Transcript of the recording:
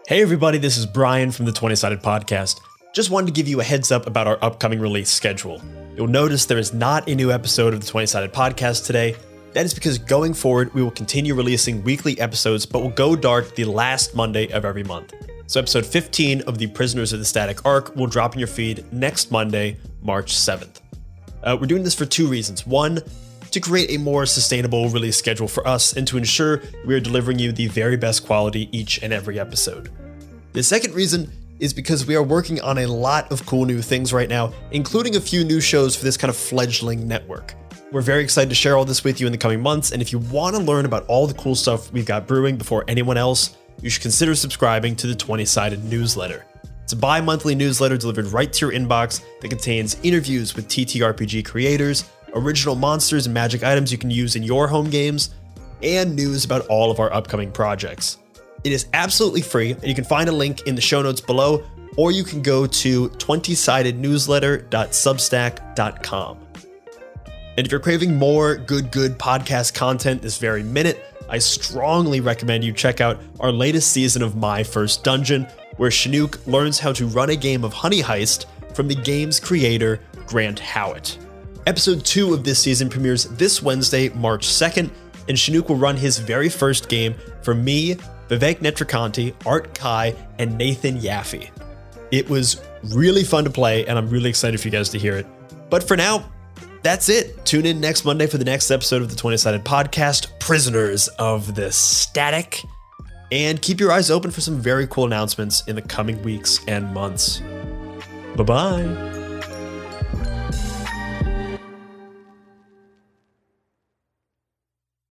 Hey everybody, this is Brian from the 20-Sided Podcast. Just wanted to give you a heads up about our upcoming release schedule. You'll notice there is not a new episode of the 20-Sided Podcast today. That is because going forward, we will continue releasing weekly episodes, but will go dark the last Monday of every month. So episode 15 of the Prisoners of the Static Arc will drop in your feed next Monday, March 7th. We're doing this for two reasons. One, to create a more sustainable release schedule for us and to ensure we are delivering you the very best quality each and every episode. The second reason is because we are working on a lot of cool new things right now, including a few new shows for this kind of fledgling network. We're very excited to share all this with you in the coming months, and if you want to learn about all the cool stuff we've got brewing before anyone else, you should consider subscribing to the 20-Sided newsletter. It's a bi-monthly newsletter delivered right to your inbox that contains interviews with TTRPG creators, original monsters and magic items you can use in your home games, and news about all of our upcoming projects. It is absolutely free, and you can find a link in the show notes below, or you can go to 20sidednewsletter.substack.com. And if you're craving more good podcast content this very minute, I strongly recommend you check out our latest season of My First Dungeon, where Chinook learns how to run a game of Honey Heist from the game's creator, Grant Howitt. Episode 2 of this season premieres this Wednesday, March 2nd, and Chinook will run his very first game for me, Vivek Netrakanti, Art Kai, and Nathan Yaffe. It was really fun to play, and I'm really excited for you guys to hear it. But for now, that's it. Tune in next Monday for the next episode of the 20-Sided Podcast, Prisoners of the Static, and keep your eyes open for some very cool announcements in the coming weeks and months. Bye-bye.